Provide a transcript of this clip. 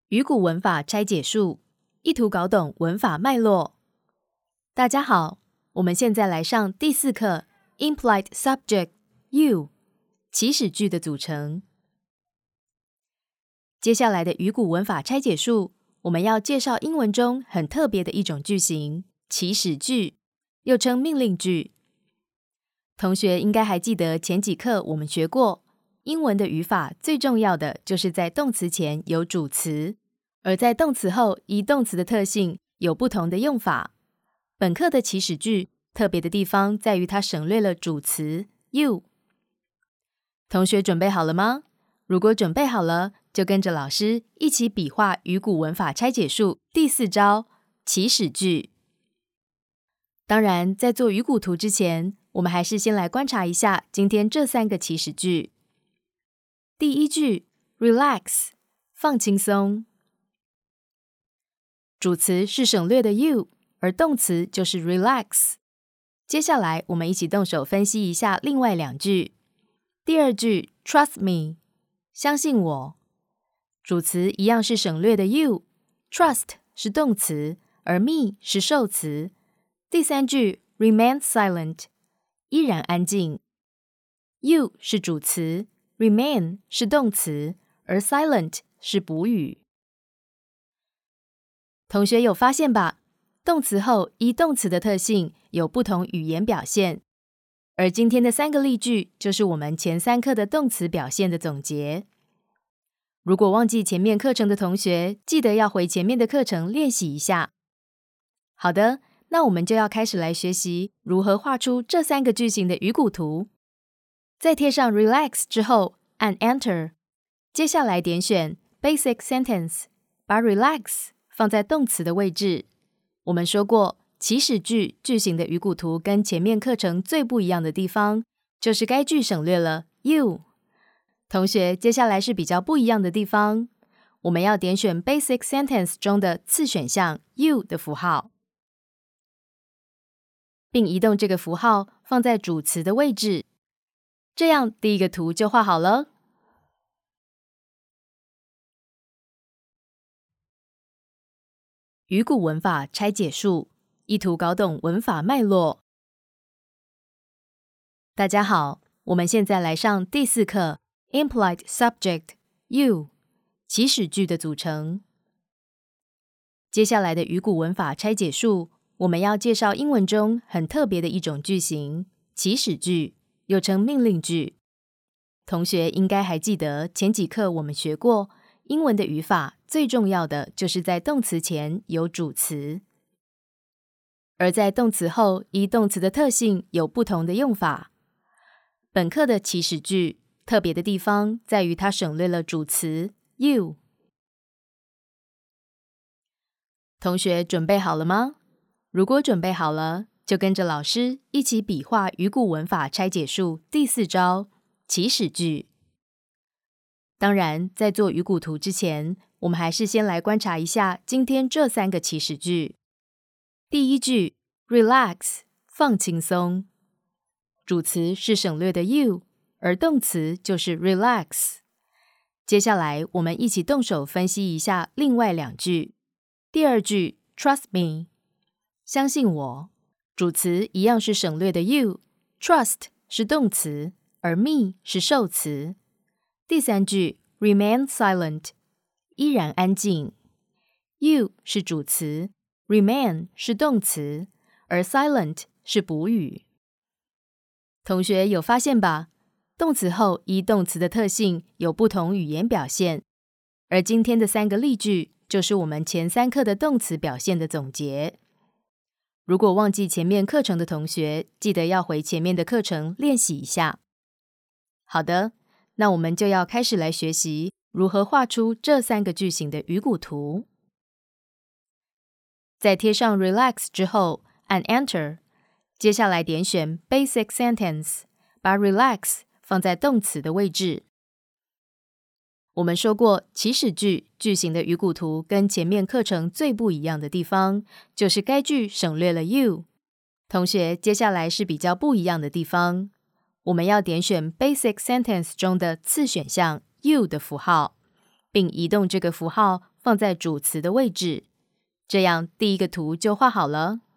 鱼骨文法拆解术，一图搞懂文法脉络。大家好，我们现在来上第4课 Implied Subject You 祈使句的组成。接下来的鱼骨文法拆解术，我们要介绍英文中很特别的一种句型——祈使句，又称命令句。同学应该还记得前几课我们学过，英文的语法最重要的就是在动词前有主词，而在动词后依动词的特性有不同的用法。本课的祈使句特别的地方在于它省略了主词 you。同学准备好了吗？如果准备好了，就跟着老师一起比划鱼骨文法拆解术第4招祈使句。当然，在做鱼骨图之前，我们还是先来观察一下今天这3个祈使句。第一句 relax 放轻松，主词是省略的 you， 而动词就是 relax。接下来我们一起动手分析一下另外2句。第二句 trust me 相信我，主词一样是省略的 you， trust 是动词，而 me 是受词。第三句 remain silent 依然安静， you 是主词， remain 是动词，而 silent 是补语。同学有发现吧？动词后依动词的特性有不同语言表现，而今天的3个例句就是我们前3课的动词表现的总结。如果忘记前面课程的同学，记得要回前面的课程练习一下。好的，那我们就要开始来学习如何画出这3个句型的鱼骨图。在贴上 relax 之后，按 Enter， 接下来点选 Basic Sentence， 把 relax 放在动词的位置。我们说过，祈使句句型的鱼骨图跟前面课程最不一样的地方，就是该句省略了 you。同学，接下来是比较不一样的地方，我们要点选 Basic Sentence 中的次选项 you 的符号，并移动这个符号放在主词的位置，这样第一个图就画好了。鱼骨文法拆解术，一图搞懂文法脉络。大家好，我们现在来上第4课 Implied Subject You 祈使句的组成。接下来的鱼骨文法拆解术，我们要介绍英文中很特别的一种句型祈使句，又称命令句。同学应该还记得前几课我们学过，英文的语法最重要的就是在动词前有主词，而在动词后依动词的特性有不同的用法。本课的祈使句特别的地方在于它省略了主词 you。 同学准备好了吗？如果准备好了，就跟着老师一起比划鱼骨文法拆解术第4招祈使句。当然，在做鱼骨图之前，我们还是先来观察一下今天这3个祈使句。第一句 relax 放轻松，主词是省略的 you， 而动词就是 relax。 接下来我们一起动手分析一下另外2句。第二句 trust me 相信我，主词一样是省略的 you， trust 是动词，而 me 是受词。第三句 remain silent 依然安静， you 是主词， remain 是动词，而 silent 是补语。同学有发现吧？动词后依动词的特性有不同语言表现，而今天的3个例句就是我们前3课的动词表现的总结。如果忘记前面课程的同学，记得要回前面的课程练习一下。好的，那我们就要开始来学习如何画出这3个句型的鱼骨图。在贴上 relax 之后，按 Enter， 接下来点选 Basic Sentence， 把 relax 放在动词的位置。我们说过，祈使句句型的鱼骨图跟前面课程最不一样的地方，就是该句省略了 you。 同学，接下来是比较不一样的地方，我们要点选 Basic Sentence 中的次选项 you 的符号，并移动这个符号放在主词的位置，这样第一个图就画好了。